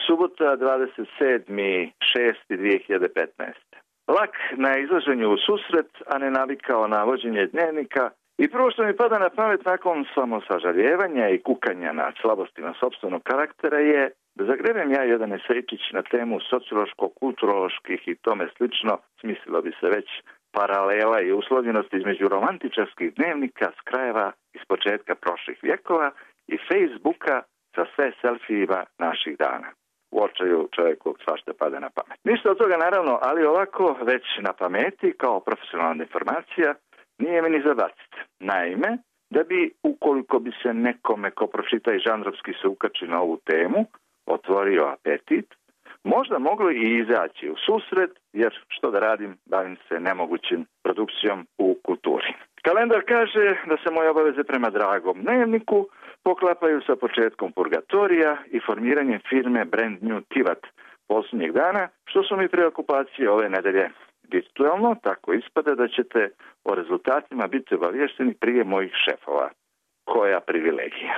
Subota 27.6.2015. Lak na izlaženju u susret, a ne navikao na vođenje dnevnika, i prvo što mi pada na pamet nakon samosažaljevanja i kukanja na slabostima sopstvenog karaktera je da zagrebem ja jedan esejčić na temu sociološko-kulturoloških i tome slično, smislilo bi se već paralela i uslovljenosti između romantičarskih dnevnika s krajeva iz početka prošlih vjekova i Facebooka sa sve selfijima naših dana. U očaju čovjeku svašta pada na pamet. Ništa od toga naravno, ali ovako već na pameti kao profesionalna informacija nije mi ni za baciti. Naime, da bi, ukoliko bi se nekome ko pročita i žanrovski se ukači na ovu temu, otvorio apetit, možda moglo i izaći u susret, jer što da radim, bavim se nemogućim produkcijom u kulturi. Kalendar kaže da se moje obaveze prema dragom dnevniku poklapaju sa početkom purgatorija i formiranjem firme Brand New Tivat posljednjeg dana, što su mi preokupacije ove nedelje. Virtualno tako ispada da ćete o rezultatima biti obavješteni prije mojih šefova. Koja privilegija.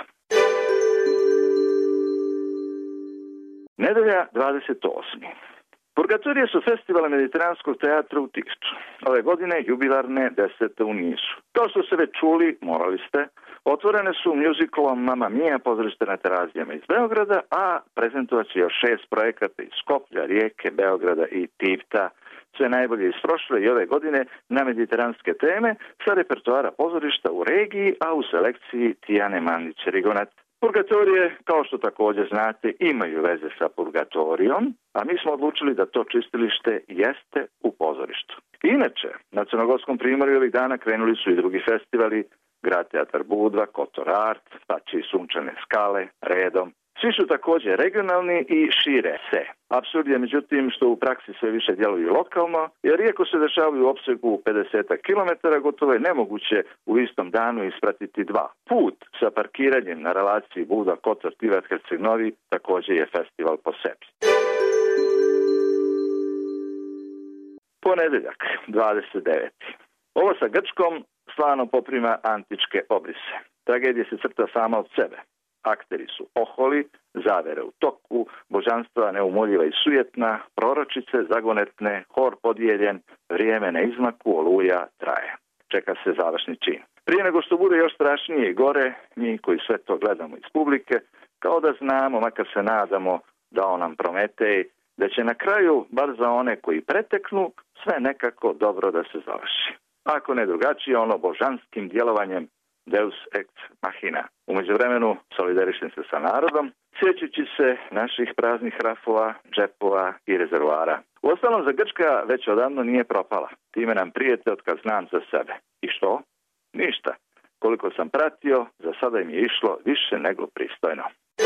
Nedelja 28. Purgatorije su festivala Mediteranskog teatra u Tivču. Ove godine jubilarne 10. u nizu. Kao što ste već čuli, morali ste, otvorene su muzikalom Mamma Mia pozorište na Terazijama iz Beograda, a prezentovat će još 6 projekata iz Skoplja, Rijeke, Beograda i Tivta. Sve najbolje iz prošle i ove godine na mediteranske teme sa repertoara pozorišta u regiji, a u selekciji Tijane Mandić-Rigonac. Purgatorije, kao što također znate, imaju veze sa purgatorijom, a mi smo odlučili da to čistilište jeste u pozorištu. Inače, na Crnogorskom primorju ovih dana krenuli su i drugi festivali, Grad Teatar Budva, Kotor Art, pa će i Sunčane skale, redom. Svi su također regionalni i šire se. Apsurd je međutim što u praksi sve više djeluju lokalno, jer iako se dešavaju u opsegu 50 km, gotovo je nemoguće u istom danu ispratiti dva. Put sa parkiranjem na relaciji Buda, Kotor, Tivat, Herceg-Novi također je festival po sebi. Ponedeljak, 29. Ovo sa Grčkom stvarno poprima antičke obrise. Tragedija se crta sama od sebe. Akteri su oholi, zavere u toku, božanstva neumoljiva i sujetna, proročice zagonetne, hor podijeljen, vrijeme na izmaku, oluja traje. Čeka se završni čin. Prije nego što bude još strašnije i gore, mi koji sve to gledamo iz publike, kao da znamo, makar se nadamo, dao nam Prometej, da će na kraju, bar za one koji preteknu, sve nekako dobro da se završi. Ako ne drugačije, ono božanskim djelovanjem Deus ex machina. U međuvremenu solidarišem se sa narodom, sjećajući se naših praznih rafova, džepova i rezervoara. Uostalom, za Grčka već odavno nije propala. Time nam prijete otkad znam za sebe. I što? Ništa. Koliko sam pratio, za sada im je išlo više nego pristojno.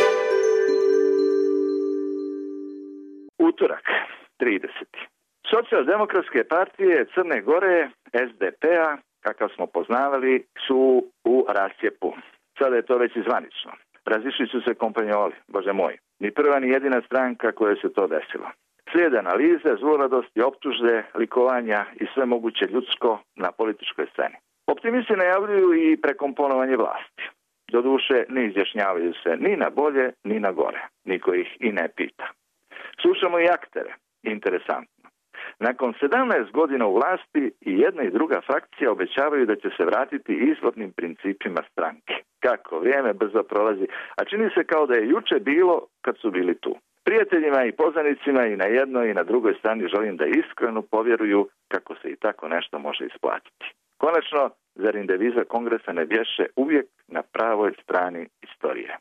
Utorak, 30. Socijaldemokratske partije Crne Gore, SDP-a, kakav smo poznavali, su u rascijepu. Sada je to već i zvanično. Razišli su se kompanjoli, bože moj. Ni prva ni jedina stranka koja se to desilo. Slijede analize, zluradosti, optužbe, likovanja i sve moguće ljudsko na političkoj sceni. Optimisti najavljuju i prekomponovanje vlasti. Doduše, ne izjašnjavaju se ni na bolje, ni na gore. Niko ih i ne pita. Slušamo i aktere. Interesantno. Nakon 17 godina u vlasti i jedna i druga frakcija obećavaju da će se vratiti izvornim principima stranke. Kako vrijeme brzo prolazi, a čini se kao da je juče bilo kad su bili tu. Prijateljima i poznanicima i na jednoj i na drugoj strani želim da iskreno povjeruju kako se i tako nešto može isplatiti. Konačno, zar im deviza kongresa ne bješe uvijek na pravoj strani istorije.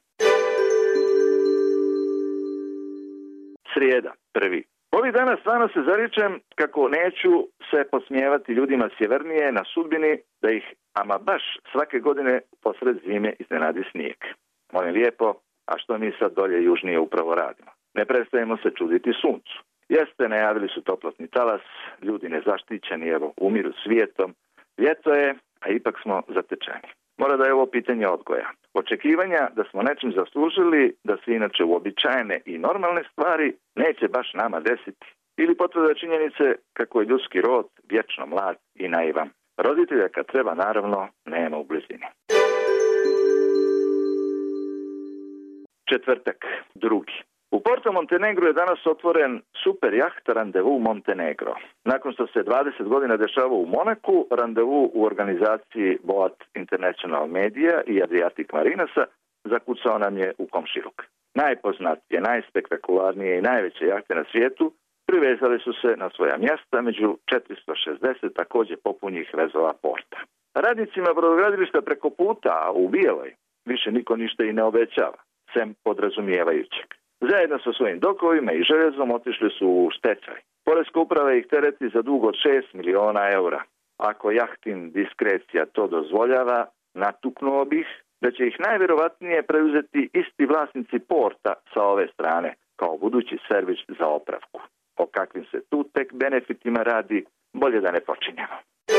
Srijeda, 1. Ovih dana stvarno se zaričem kako neću se podsmijevati ljudima sjevernije na sudbini da ih ama baš svake godine posred zime iznenadi snijeg. Molim lijepo, a što mi sad dolje južnije upravo radimo? Ne prestajemo se čuditi suncu. Jeste, najavili su toplotni talas, ljudi nezaštićeni, evo, umiru svijetom. Ljeto je, a ipak smo zatečeni. Mora da je ovo pitanje odgoja. Očekivanja da smo nečim zaslužili, da se inače uobičajene i normalne stvari neće baš nama desiti. Ili potvrda činjenice kako je ljudski rod vječno mlad i naivan. Roditelja kad treba, naravno, nema u blizini. Četvrtak, 2. U Porto Montenegro je danas otvoren super jaht Randevu Montenegro. Nakon što se 20 godina dešavao u Monaku, Randevu u organizaciji Boat International Media i Adriatic Marinasa zakucao nam je u komšiluk. Najpoznatije, najspektakularnije i najveće jahte na svijetu privezali su se na svoja mjesta među 460 također popunjih vezova porta. Radnicima brodogradilišta preko puta, a u Bijeloj, više niko ništa i ne obećava, sem podrazumijevajućeg. Zajedno sa svojim dokovima i željezom otišli su u stečaj. Poreska uprava ih tereti za dug od 6 miliona eura. Ako jahtin diskrecija to dozvoljava, natuknuo bih da će ih najvjerovatnije preuzeti isti vlasnici porta sa ove strane, kao budući servis za opravku. O kakvim se tu tek benefitima radi, bolje da ne počinjemo.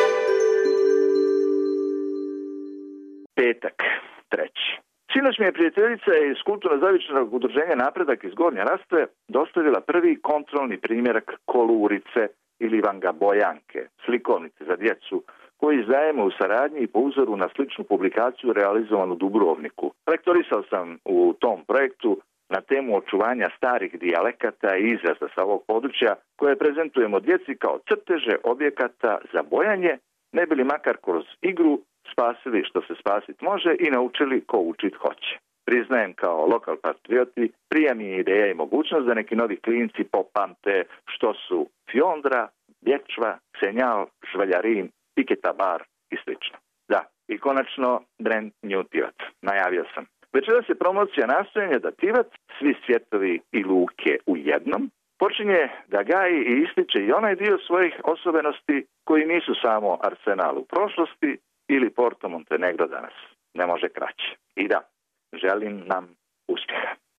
Petak, 3. Sinoć mi je prijateljica iz kulturno-zavičajnog udruženja Napredak iz Gornje Rastve dostavila prvi kontrolni primjerak kolurice ili vangabojanke, slikovnice za djecu, koji izdajemo u saradnji i po uzoru na sličnu publikaciju realizovanu u Dubrovniku. Lektorisao sam u tom projektu na temu očuvanja starih dijalekata i izraza sa ovog područja koje prezentujemo djeci kao crteže objekata za bojanje, ne bili makar kroz igru spasili što se spasit može i naučili ko učit hoće. Priznajem kao lokal patrioti, prija mi je ideja i mogućnost da neki novi klinci popamte što su Fjondra, Bječva, Senjal, Žvaljarin, Piketa bar i sl. Da, i konačno brand New Tivat. Najavio sam. Večeras je promocija nastojanja da Tivat, svi svjetovi i luke u jednom, počinje da gaji i ističe i onaj dio svojih osobenosti koji nisu samo Arsenal u prošlosti ili Porto Montenegro danas. Ne može kraće. I da, želim nam uspjeha.